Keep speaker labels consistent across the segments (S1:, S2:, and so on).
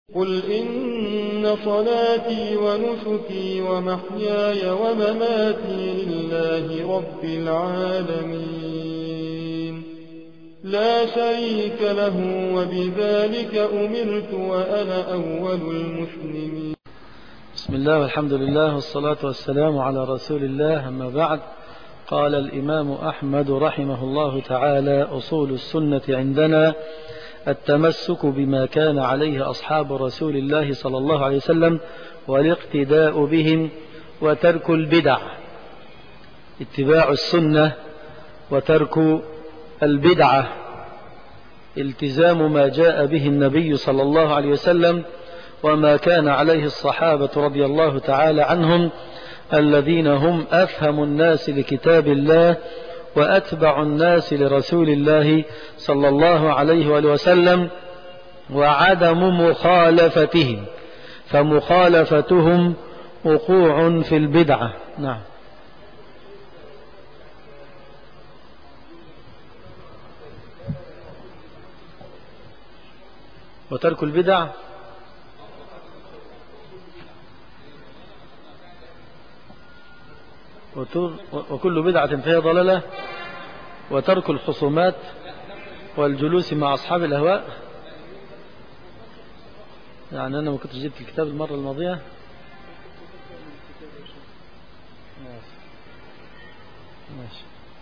S1: قل إن صلاتي ونسكي ومحياي ومماتي لله رب العالمين لا شريك له وبذلك أمرت وأنا أول المسلمين.
S2: بسم الله والحمد لله والصلاة والسلام على رسول الله. أما بعد، قال الإمام أحمد رحمه الله تعالى: أصول السنة عندنا التمسك بما كان عليه أصحاب رسول الله صلى الله عليه وسلم والاقتداء بهم وترك البدع. اتباع السنة وترك البدعة، التزام ما جاء به النبي صلى الله عليه وسلم وما كان عليه الصحابة رضي الله تعالى عنهم الذين هم أفهم الناس لكتاب الله وأتبع الناس لرسول الله صلى الله عليه وآله وسلم، وعدم مخالفتهم، فمخالفتهم وقوع في البدعة. نعم. وترك البدع وكل بدعة فهي ضلالة، وترك الخصومات والجلوس مع أصحاب الأهواء. يعني أنا ما كنتش جبت الكتاب المرة الماضية. ماشي.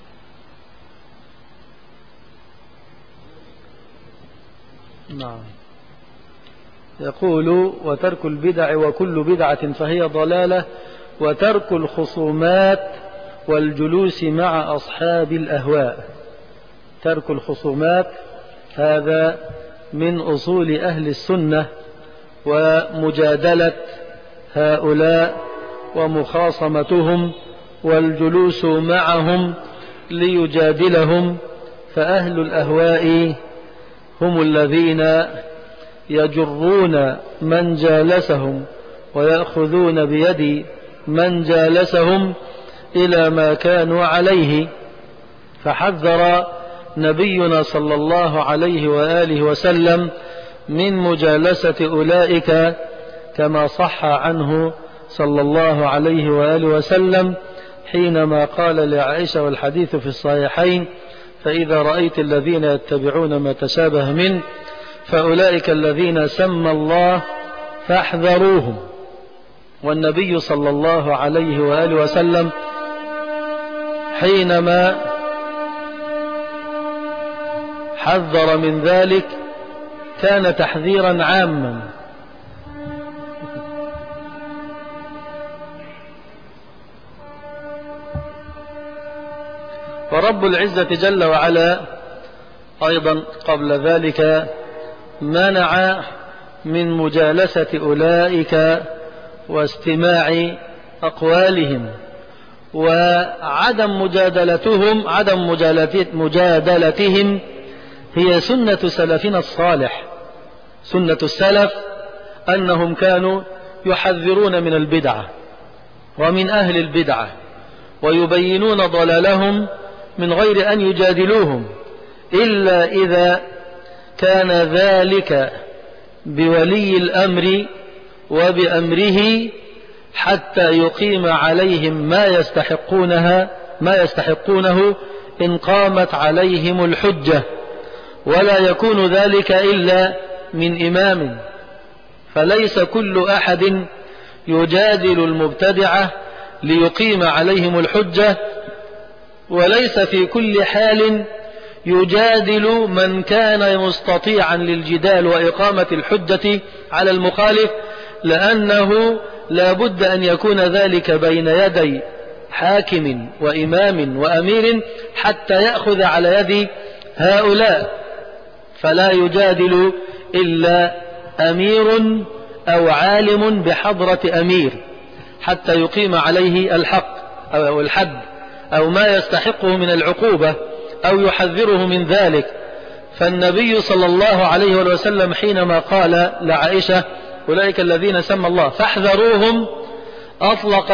S2: نعم. يقول: وترك البدع وكل بدعة فهي ضلالة، وترك الخصومات والجلوس مع أصحاب الأهواء. ترك الخصومات هذا من أصول أهل السنة، ومجادلة هؤلاء ومخاصمتهم والجلوس معهم ليجادلهم، فأهل الأهواء هم الذين يجرون من جالسهم ويأخذون بيد من جالسهم إلى ما كانوا عليه. فحذر نبينا صلى الله عليه وآله وسلم من مجالسة أولئك، كما صح عنه صلى الله عليه وآله وسلم حينما قال لعائشة، والحديث في الصحيحين: فإذا رأيت الذين يتبعون ما تشابه منه فأولئك الذين سمى الله فاحذروهم. والنبي صلى الله عليه وآله وسلم حينما حذر من ذلك كان تحذيرا عاما. ورب العزة جل وعلا أيضا قبل ذلك منع من مجالسة أولئك واستماع أقوالهم، وعدم مجادلتهم، عدم مجادلتهم هي سنة سلفنا الصالح. سنة السلف أنهم كانوا يحذرون من البدعة ومن أهل البدعة، ويبينون ضلالهم من غير أن يجادلوهم، إلا إذا كان ذلك بولي الأمر وبأمره حتى يقيم عليهم ما يستحقونه إن قامت عليهم الحجة، ولا يكون ذلك إلا من إمام. فليس كل أحد يجادل المبتدعة ليقيم عليهم الحجة، وليس في كل حال يجادل من كان مستطيعا للجدال وإقامة الحجة على المخالف، لأنه لا بد أن يكون ذلك بين يدي حاكم وإمام وأمير حتى يأخذ على يد هؤلاء. فلا يجادل إلا أمير أو عالم بحضرة أمير حتى يقيم عليه الحق أو الحد أو ما يستحقه من العقوبة أو يحذره من ذلك. فالنبي صلى الله عليه وسلم حينما قال لعائشة: أولئك الذين سمى الله فاحذروهم، أطلق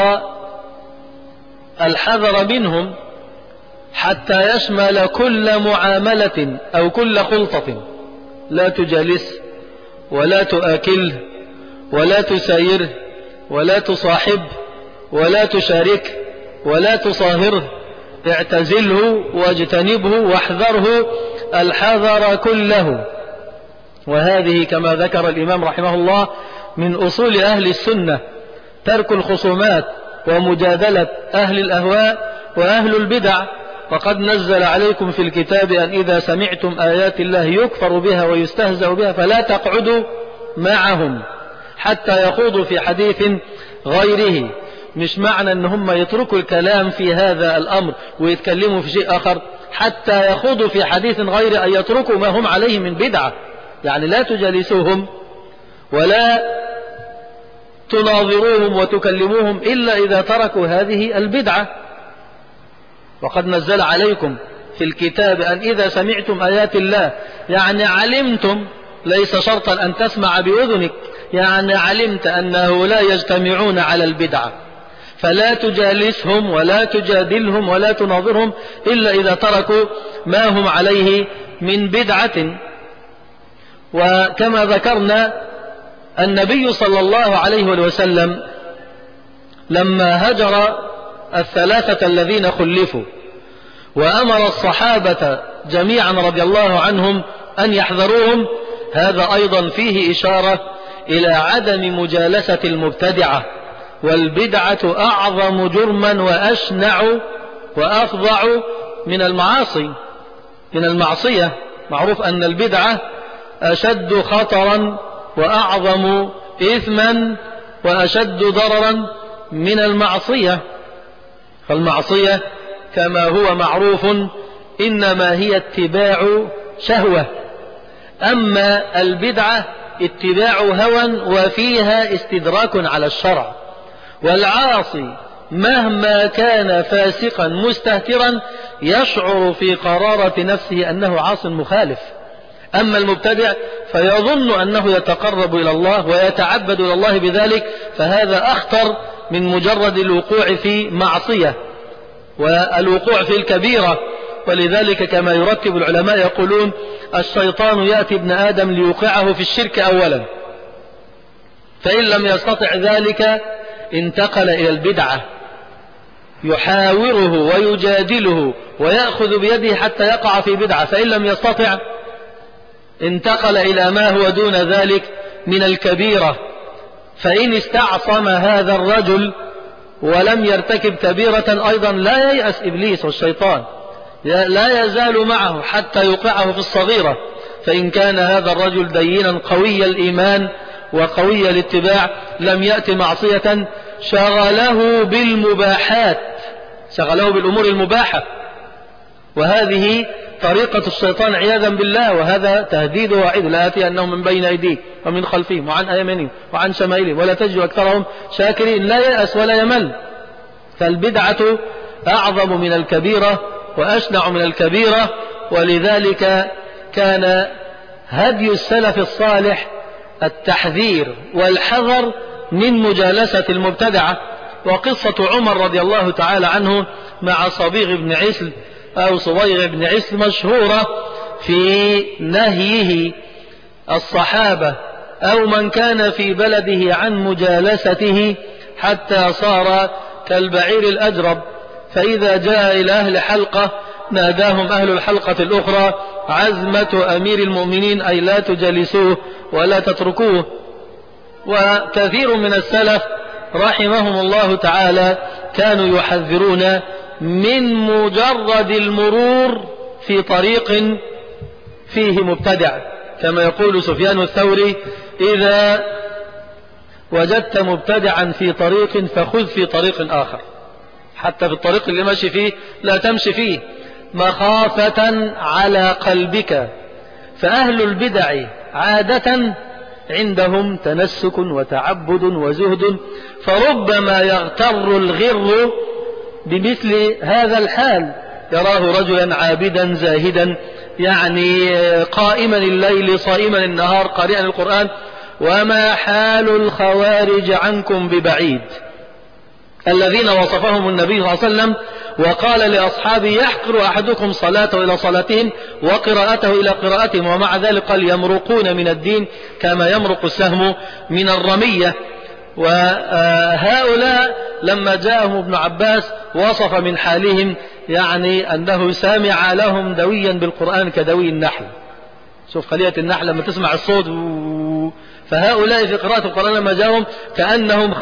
S2: الحذر منهم حتى يشمل كل معاملة أو كل خلطة. لا تجالس ولا تآكله ولا تسايره ولا تصاحبه ولا تشاركه ولا تصاهره، اعتزله واجتنبه واحذره الحذر كله. وهذه كما ذكر الإمام رحمه الله من أصول أهل السنة، ترك الخصومات ومجادلة أهل الأهواء وأهل البدع. وقد نزل عليكم في الكتاب أن إذا سمعتم آيات الله يكفر بها ويستهزأ بها فلا تقعدوا معهم حتى يخوضوا في حديث غيره. مش معنى أن هم يتركوا الكلام في هذا الأمر ويتكلموا في شيء آخر حتى يخوضوا في حديث غيره، أن يتركوا ما هم عليه من بدعة. يعني لا تجالسوهم ولا تناظروهم وتكلموهم إلا إذا تركوا هذه البدعة. وقد نزل عليكم في الكتاب أن إذا سمعتم آيات الله، يعني علمتم، ليس شرطا أن تسمع بأذنك، يعني علمت أنه لا يجتمعون على البدعة، فلا تجالسهم ولا تجادلهم ولا تناظرهم إلا إذا تركوا ما هم عليه من بدعة. وكما ذكرنا النبي صلى الله عليه وسلم لما هجر الثلاثة الذين خلفوا وأمر الصحابة جميعا رضي الله عنهم أن يحذروهم، هذا أيضا فيه إشارة إلى عدم مجالسة المبتدعة. والبدعة أعظم جرما وأشنع وأفظع من المعصية. معروف أن البدعة أشد خطرا وأعظم إثما وأشد ضررا من المعصية. فالمعصية كما هو معروف إنما هي اتباع شهوة، أما البدعة اتباع هوى وفيها استدراك على الشرع. والعاصي مهما كان فاسقا مستهترا يشعر في قرارة نفسه أنه عاص مخالف. أما المبتدع فيظن أنه يتقرب إلى الله ويتعبد إلى الله بذلك، فهذا أخطر من مجرد الوقوع في معصية والوقوع في الكبيرة. ولذلك كما يرتب العلماء يقولون الشيطان يأتي ابن آدم ليوقعه في الشرك أولا، فإن لم يستطع ذلك انتقل إلى البدعة، يحاوره ويجادله ويأخذ بيده حتى يقع في بدعة، فإن لم يستطع انتقل إلى ما هو دون ذلك من الكبيرة. فإن استعصم هذا الرجل ولم يرتكب كبيرة أيضا لا ييأس إبليس والشيطان، لا يزال معه حتى يوقعه في الصغيرة. فإن كان هذا الرجل دينا قوي الإيمان وقوي الاتباع لم يأتي معصية، شغله بالمباحات، شغله بالأمور المباحة. وهذه طريقة الشيطان عياذا بالله، وهذا تهديد وعيد: لا يأتي أنهم من بين أيديهم ومن خلفهم وعن أيمانهم وعن شمائلهم ولا تجد أكثرهم شاكرين. لا يأس ولا يمل. فالبدعة أعظم من الكبيرة وأشنع من الكبيرة. ولذلك كان هدي السلف الصالح التحذير والحذر من مجالسة المبتدعة. وقصة عمر رضي الله تعالى عنه مع صبيغ بن عسل أو صبيغ بن عسل مشهورة في نهيه الصحابة أو من كان في بلده عن مجالسته حتى صار كالبعير الأجرب. فإذا جاء إلى أهل حلقة ناداهم أهل الحلقة الأخرى: عزمة أمير المؤمنين، أي لا تجلسوه ولا تتركوه. وكثير من السلف رحمهم الله تعالى كانوا يحذرون من مجرد المرور في طريق فيه مبتدع، كما يقول سفيان الثوري: إذا وجدت مبتدعا في طريق فخذ في طريق آخر، حتى في الطريق اللي ماشي فيه لا تمشي فيه مخافة على قلبك. فأهل البدع عادة عندهم تنسك وتعبد وزهد، فربما يغتر الغر بمثل هذا الحال، يراه رجلا عابدا زاهدا، يعني قائما الليل صائما النهار قارئا القرآن، وما حال الخوارج عنكم ببعيد، الذين وصفهم النبي صلى الله عليه وسلم وقال لأصحابه يحقر أحدكم صلاته إلى صلاتهم وقراءته إلى قراءتهم، ومع ذلك قال يمرقون من الدين كما يمرق السهم من الرمية. وهؤلاء لما جاءهم ابن عباس وصف من حالهم يعني أنه سامع لهم دويا بالقرآن كدوي النحل. شوف خلية النحل لما تسمع الصوت، فهؤلاء في قراءة القرآن لما جاءهم كأنهم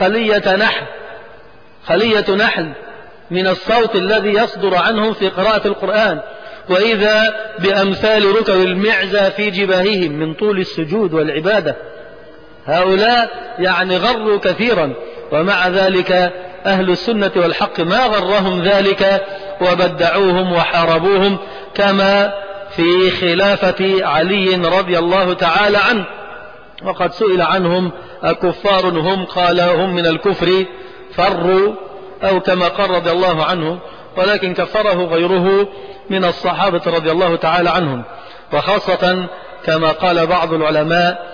S2: خلية نحل من الصوت الذي يصدر عنهم في قراءة القرآن، وإذا بأمثال ركب المعزى في جباههم من طول السجود والعبادة. هؤلاء يعني غروا كثيرا، ومع ذلك أهل السنة والحق ما غرهم ذلك وبدعوهم وحاربوهم، كما في خلافة علي رضي الله تعالى عنه. وقد سئل عنهم أكفار هم؟ قال هم من الكفر فروا، أو كما قال رضي الله عنه، ولكن كفره غيره من الصحابة رضي الله تعالى عنهم. وخاصة كما قال بعض العلماء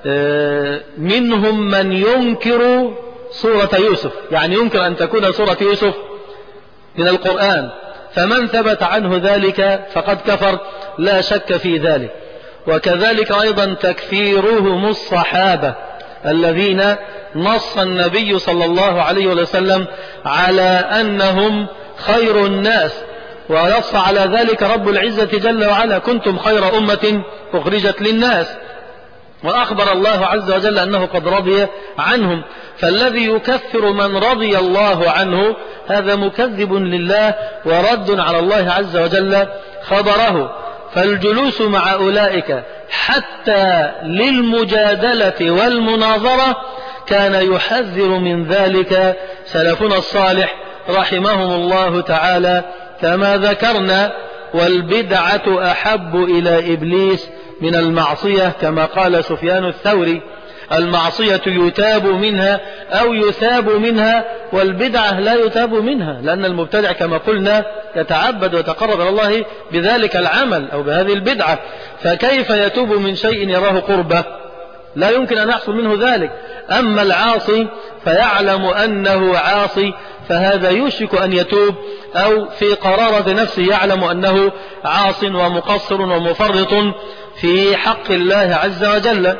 S2: منهم من ينكر سورة يوسف، يعني ينكر أن تكون سورة يوسف من القرآن، فمن ثبت عنه ذلك فقد كفر لا شك في ذلك. وكذلك أيضا تكفيرهم الصحابة الذين نص النبي صلى الله عليه وسلم على أنهم خير الناس، ونص على ذلك رب العزة جل وعلا كنتم خير أمة أخرجت للناس، وأخبر الله عز وجل أنه قد رضي عنهم. فالذي يكفر من رضي الله عنه هذا مكذب لله ورد على الله عز وجل خبره. فالجلوس مع أولئك حتى للمجادلة والمناظرة كان يحذر من ذلك سلفنا الصالح رحمهم الله تعالى كما ذكرنا. والبدعة أحب إلى إبليس من المعصية، كما قال سفيان الثوري: المعصية يتاب منها أو يثاب منها، والبدعة لا يتاب منها، لأن المبتدع كما قلنا يتعبد ويتقرب إلى الله بذلك العمل أو بهذه البدعة، فكيف يتوب من شيء يراه قربة؟ لا يمكن أن يحصل منه ذلك. أما العاصي فيعلم أنه عاصي، فهذا يوشك أن يتوب، أو في قرارة نفسه يعلم أنه عاص ومقصر ومفرط في حق الله عز وجل.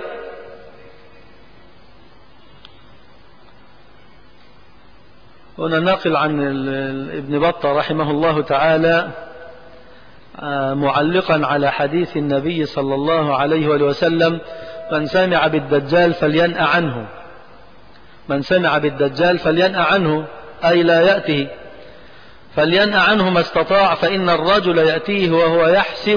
S2: هنا ناقل عن ابن بطة رحمه الله تعالى معلقا على حديث النبي صلى الله عليه وسلم: من سمع بالدجال فلينأ عنه. من سمع بالدجال فلينأ عنه، أي لا يأته، فلينأ عنه ما استطاع، فإن الرجل يأتيه وهو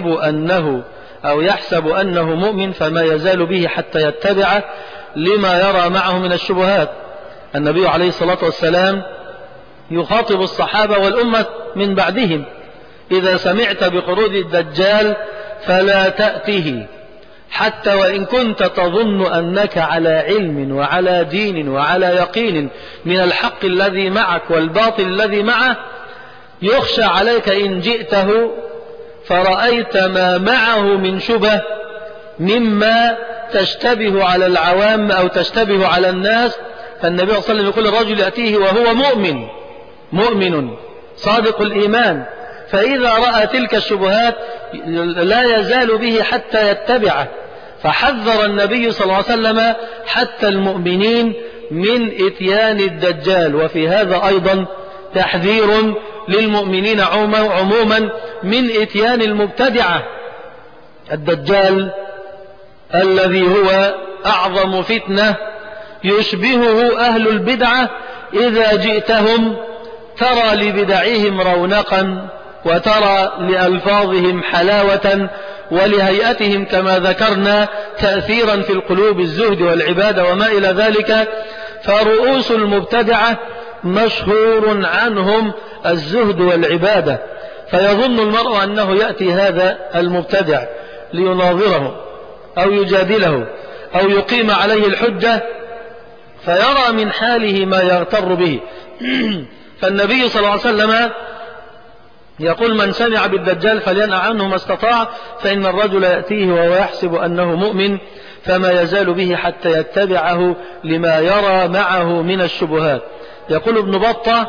S2: يحسب أنه مؤمن، فما يزال به حتى يتبعه لما يرى معه من الشبهات. النبي عليه الصلاة والسلام يخاطب الصحابة والأمة من بعدهم: إذا سمعت بخروج الدجال فلا تأته، حتى وإن كنت تظن أنك على علم وعلى دين وعلى يقين من الحق الذي معك والباطل الذي معه، يخشى عليك إن جئته فرأيت ما معه من شبه مما تشتبه على العوام أو تشتبه على الناس. فالنبي صلى الله عليه وسلم يقول: الرجل يأتيه وهو مؤمن صادق الإيمان، فإذا رأى تلك الشبهات لا يزال به حتى يتبعه. فحذر النبي صلى الله عليه وسلم حتى المؤمنين من إتيان الدجال. وفي هذا أيضا تحذير للمؤمنين عموما من إتيان المبتدعة. الدجال الذي هو أعظم فتنة يشبهه أهل البدعة، إذا جئتهم ترى لبدعهم رونقا، وترى لألفاظهم حلاوة، ولهيئتهم كما ذكرنا تأثيرا في القلوب، الزهد والعبادة وما إلى ذلك. فرؤوس المبتدعة مشهور عنهم الزهد والعبادة، فيظن المرء أنه يأتي هذا المبتدع ليناظره أو يجادله أو يقيم عليه الحجة، فيرى من حاله ما يغتر به. فالنبي صلى الله عليه وسلم يقول: من سمع بالدجال فلينأ عنه ما استطاع، فإن الرجل يأتيه وهو يحسب أنه مؤمن، فما يزال به حتى يتبعه لما يرى معه من الشبهات. يقول ابن بطة: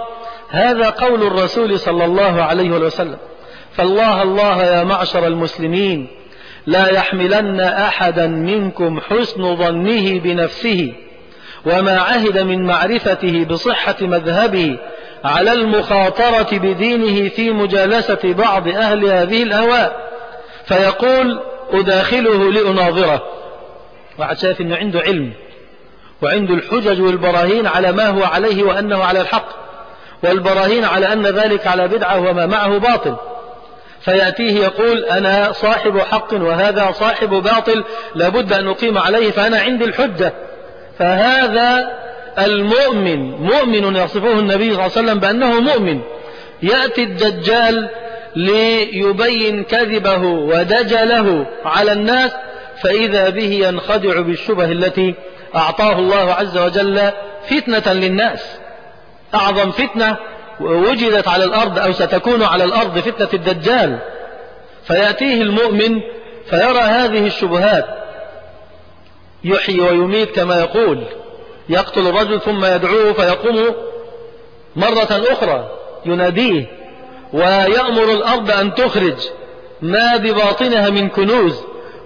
S2: هذا قول الرسول صلى الله عليه وسلم. فالله الله يا معشر المسلمين، لا يحملن أحدا منكم حسن ظنه بنفسه وما عهد من معرفته بصحة مذهبه على المخاطرة بدينه في مجالسة بعض أهل هذه الأهواء، فيقول أداخله لأناظره. واحد شايف أنه عنده علم وعنده الحجج والبراهين على ما هو عليه وأنه على الحق، والبراهين على أن ذلك على بدعة وما معه باطل، فيأتيه يقول أنا صاحب حق وهذا صاحب باطل لابد أن أقيم عليه، فأنا عندي الحجة. فهذا المؤمن مؤمن يصفه النبي صلى الله عليه وسلم بأنه مؤمن. يأتي الدجال ليبين كذبه ودجله على الناس، فإذا به ينخدع بالشبه التي أعطاه الله عز وجل فتنة للناس. أعظم فتنة وجدت على الأرض أو ستكون على الأرض فتنة الدجال. فيأتيه المؤمن فيرى هذه الشبهات، يحيي ويميت كما يقول، يقتل الرجل ثم يدعوه فيقوم مرة أخرى يناديه، ويأمر الأرض أن تخرج ما بباطنها من كنوز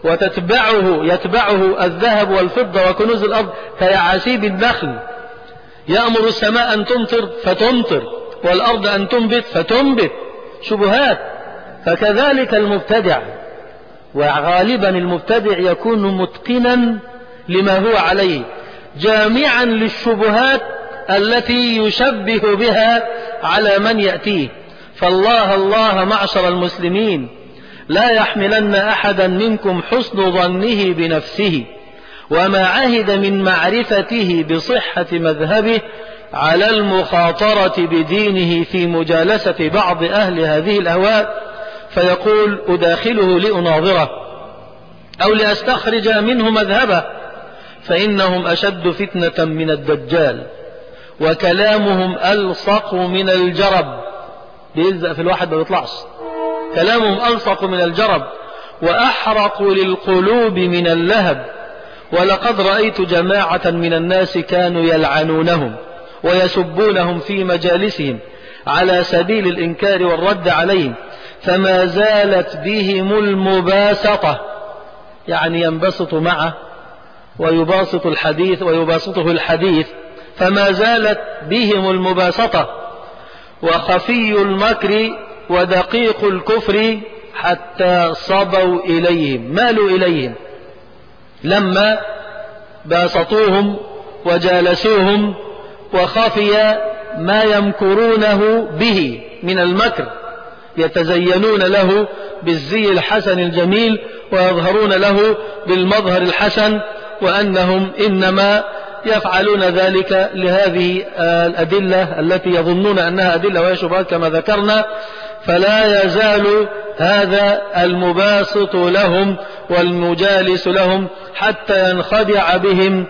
S2: يتبعه الذهب والفضة وكنوز الأرض كيعاسيب النخل. يأمر السماء أن تمطر فتمطر والأرض أن تنبت فتنبت. شبهات. فكذلك المبتدع، وغالبا المبتدع يكون متقنا لما هو عليه، جامعا للشبهات التي يشبه بها على من يأتيه. فالله الله معشر المسلمين، لا يحملن أحدا منكم حسن ظنه بنفسه وما عهد من معرفته بصحة مذهبه على المخاطرة بدينه في مجالسة بعض أهل هذه الأهواء، فيقول أداخله لأناظره أو لأستخرج منه مذهبه، فإنهم أشد فتنة من الدجال وكلامهم ألصق من الجرب. بيلزق في الواحد ما بيطلعش. كلامهم ألصق من الجرب وأحرق للقلوب من اللهب. ولقد رأيت جماعة من الناس كانوا يلعنونهم ويسبونهم في مجالسهم على سبيل الإنكار والرد عليهم، فما زالت بهم المباسطة، يعني ينبسط معه ويباسط الحديث ويباسطه الحديث، فما زالت بهم المباسطة وخفي المكر ودقيق الكفر حتى صبوا إليهم، مالوا إليهم لما باسطوهم وجالسوهم وخفي ما يمكرونه به من المكر، يتزينون له بالزي الحسن الجميل ويظهرون له بالمظهر الحسن، وأنهم إنما يفعلون ذلك لهذه الأدلة التي يظنون أنها أدلة وهي شبهات كما ذكرنا. فلا يزال هذا المباسط لهم والمجالس لهم حتى ينخدع بهم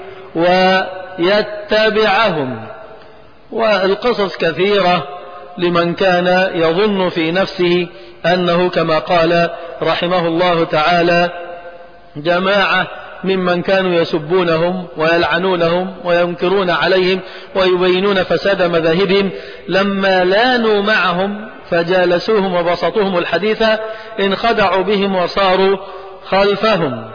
S2: ويتبعهم. والقصص كثيرة لمن كان يظن في نفسه أنه كما قال رحمه الله تعالى جماعة ممن كانوا يسبونهم ويلعنونهم وينكرون عليهم ويبينون فساد مذاهبهم، لما لانوا معهم فجالسوهم وبسطوهم الحديث انخدعوا بهم وصاروا خلفهم.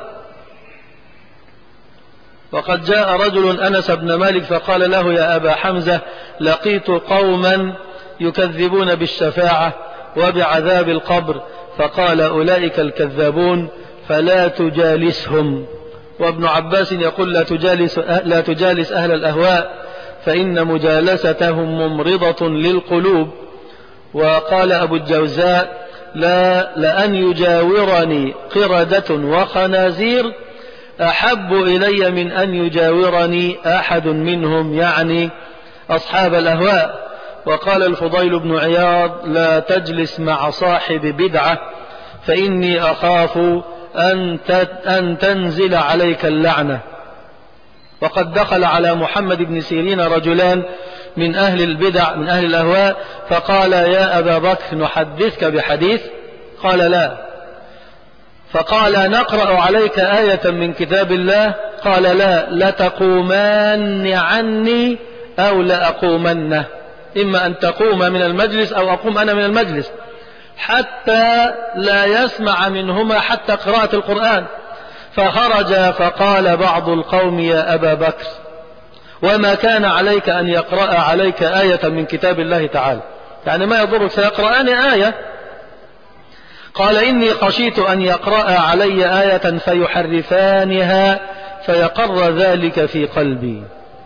S2: وقد جاء رجل أنس بن مالك فقال له يا أبا حمزة لقيت قوما يكذبون بالشفاعة وبعذاب القبر، فقال أولئك الكذابون فلا تجالسهم. وابن عباس يقول لا تجالس أهل الأهواء فإن مجالستهم ممرضة للقلوب. وقال أبو الجوزاء لأن يجاورني قردة وخنازير أحب إلي من أن يجاورني أحد منهم، يعني أصحاب الأهواء. وقال الفضيل بن عياض لا تجلس مع صاحب بدعة فإني أخاف أن تنزل عليك اللعنة. وقد دخل على محمد بن سيرين رجلان من أهل البدع من أهل الأهواء فقال يا أبا بكر نحدثك بحديث؟ قال لا. فقال نقرأ عليك آية من كتاب الله؟ قال لا. لتقومان عني أو لأقومنه، إما أن تقوم من المجلس أو أقوم أنا من المجلس، حتى لا يسمع منهما حتى قراءة القرآن. فخرج فقال بعض القوم يا أبا بكر وما كان عليك أن يقرأ عليك آية من كتاب الله تعالى، يعني ما يضرك سيقرآن آية. قال إني خشيت أن يقرأ علي آية فيحرفانها فيقر ذلك في قلبي.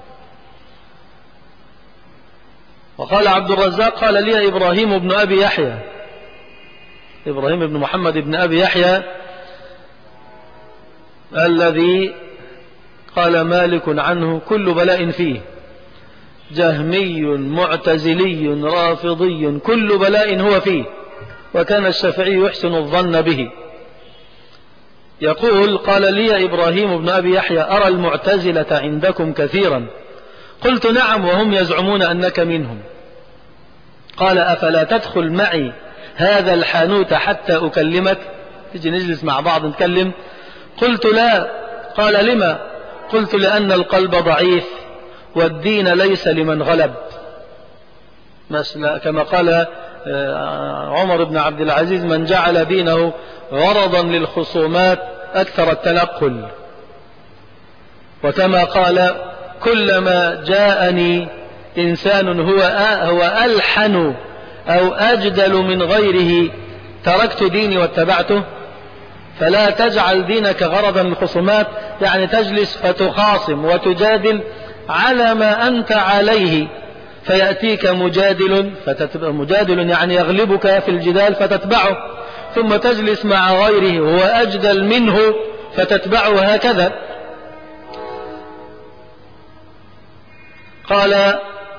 S2: وقال عبد الرزاق قال لي إبراهيم بن أبي يحيى، إبراهيم بن محمد بن أبي يحيى الذي قال مالك عنه كل بلاء فيه، جهمي معتزلي رافضي كل بلاء هو فيه، وكان الشافعي يحسن الظن به. يقول قال لي إبراهيم بن أبي يحيى أرى المعتزلة عندكم كثيرا، قلت نعم وهم يزعمون أنك منهم. قال أفلا تدخل معي هذا الحانوت حتى أكلمك، تجي نجلس مع بعض نتكلم؟ قلت لا. قال لما؟ قلت لأن القلب ضعيف والدين ليس لمن غلب، كما قال عمر بن عبد العزيز من جعل دينه غرضا للخصومات أكثر التنقل. وكما قال كلما جاءني إنسان هو ألحن أو أجدل من غيره تركت ديني واتبعته. فلا تجعل دينك غرضا للخصومات، يعني تجلس فتخاصم وتجادل على ما أنت عليه، فيأتيك مجادل يعني يغلبك في الجدال فتتبعه، ثم تجلس مع غيره وهو أجدل منه فتتبعه، هكذا. قال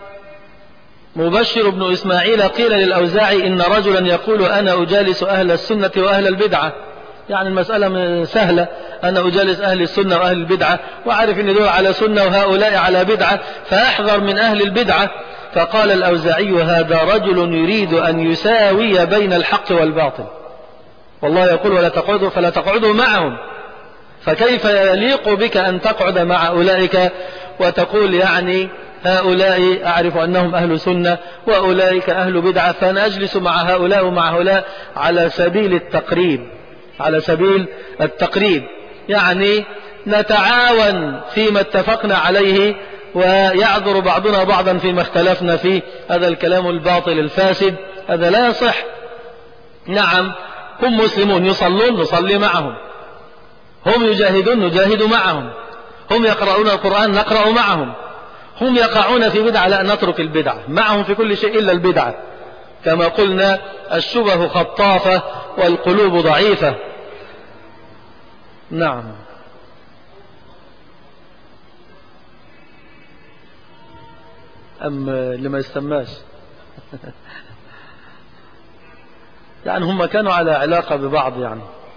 S2: مبشر بن إسماعيل قيل للأوزاعي إن رجلا يقول أنا أجالس أهل السنة وأهل البدعة، يعني المسألة سهلة، أنا أجالس أهل السنة وأهل البدعة وأعرف أن دول على سنة وهؤلاء على بدعة، فأحذر من أهل البدعة. فقال الأوزاعي هذا رجل يريد أن يساوي بين الحق والباطل، والله يقول ولا تقعدوا فلا تقعدوا معهم، فكيف يليق بك أن تقعد مع أولئك وتقول يعني هؤلاء أعرف أنهم أهل سنة وأولئك أهل بدعة، فأنا أجلس مع هؤلاء ومع هؤلاء على سبيل التقريب، يعني نتعاون فيما اتفقنا عليه ويعذر بعضنا بعضا فيما اختلفنا فيه. هذا الكلام الباطل الفاسد هذا لا يصح. نعم هم مسلمون يصلون نصلي معهم، هم يجاهدون نجاهد معهم، هم يقرؤون القرآن نقرأ معهم، هم يقعون في بدعة لا نترك البدعة معهم في كل شيء إلا البدعة. كما قلنا الشبه خطافة والقلوب ضعيفة. نعم. اللي ما يستماش يعني هم كانوا على علاقة ببعض يعني.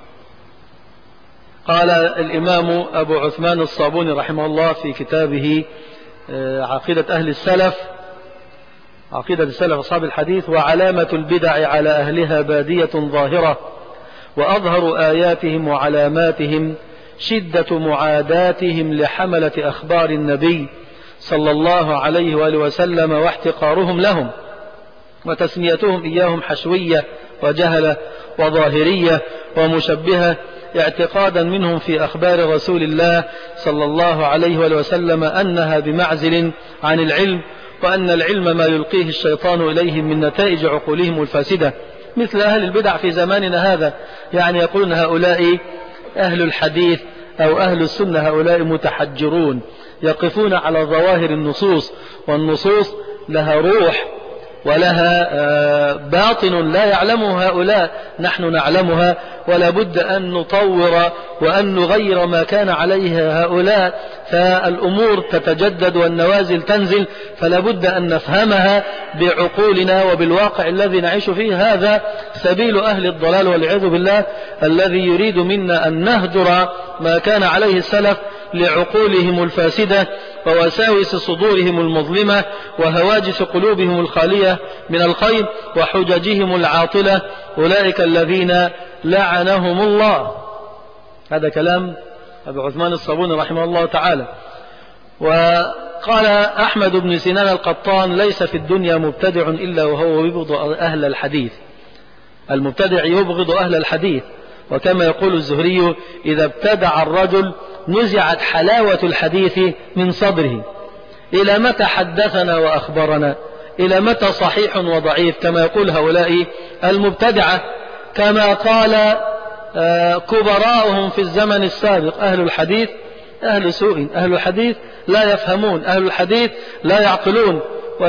S2: قال الإمام أبو عثمان الصابوني رحمه الله في كتابه عقيدة أهل السلف، عقيدة السلف أصحاب الحديث: وعلامة البدع على أهلها بادية ظاهرة، وأظهر آياتهم وعلاماتهم شدة معاداتهم لحملة أخبار النبي صلى الله عليه وآله وسلم واحتقارهم لهم وتسميتهم إياهم حشوية وجهلة وظاهرية ومشبهة، اعتقادا منهم في أخبار رسول الله صلى الله عليه وآله وسلم أنها بمعزل عن العلم، وأن العلم ما يلقيه الشيطان إليهم من نتائج عقولهم الفاسدة، مثل أهل البدع في زماننا هذا. يعني يقولون هؤلاء أهل الحديث أو أهل السنة هؤلاء متحجرون يقفون على ظواهر النصوص، والنصوص لها روح ولها باطن لا يعلمه هؤلاء، نحن نعلمها، ولا بد أن نطور وأن نغير ما كان عليه هؤلاء، فالأمور تتجدد والنوازل تنزل، فلا بد أن نفهمها بعقولنا وبالواقع الذي نعيش فيه. هذا سبيل أهل الضلال والعياذ بالله، الذي يريد منا أن نهجر ما كان عليه السلف لعقولهم الفاسدة ووساوس صدورهم المظلمة وهواجس قلوبهم الخالية من الخير وحججهم العاطلة، أولئك الذين لعنهم الله. هذا كلام أبو عثمان الصابوني رحمه الله تعالى. قال أحمد بن سنان القطان: ليس في الدنيا مبتدع إلا وهو يبغض أهل الحديث. المبتدع يبغض أهل الحديث، وكما يقول الزهري: إذا ابتدع الرجل نزعت حلاوة الحديث من صدره. إلى متى حدثنا وأخبرنا؟ إلى متى صحيح وضعيف؟ كما يقول هؤلاء المبتدعة، كما قال كبراءهم في الزمن السابق: أهل الحديث أهل سوء، أهل الحديث لا يفهمون، أهل الحديث لا يعقلون،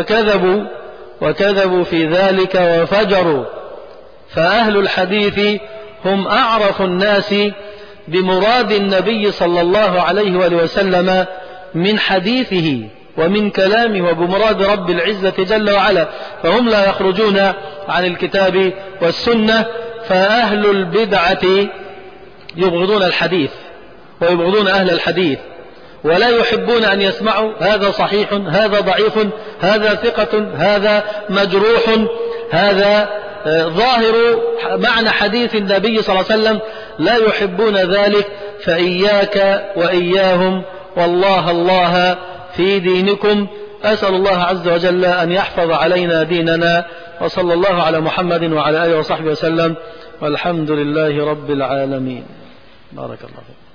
S2: وكذبوا في ذلك وفجروا. فأهل الحديث هم أعرف الناس بمراد النبي صلى الله عليه وآله وسلم من حديثه ومن كلامه، وبمراد رب العزة جل وعلا، فهم لا يخرجون عن الكتاب والسنة. فأهل البدعة يبغضون الحديث ويبغضون أهل الحديث، ولا يحبون أن يسمعوا هذا صحيح، هذا ضعيف، هذا ثقة، هذا مجروح، هذا ظاهر معنى حديث النبي صلى الله عليه وسلم، لا يحبون ذلك. فإياك وإياهم، والله الله في دينكم. أسأل الله عز وجل أن يحفظ علينا ديننا، وصلى الله على محمد وعلى آله وصحبه وسلم، والحمد لله رب العالمين. بارك الله فيك.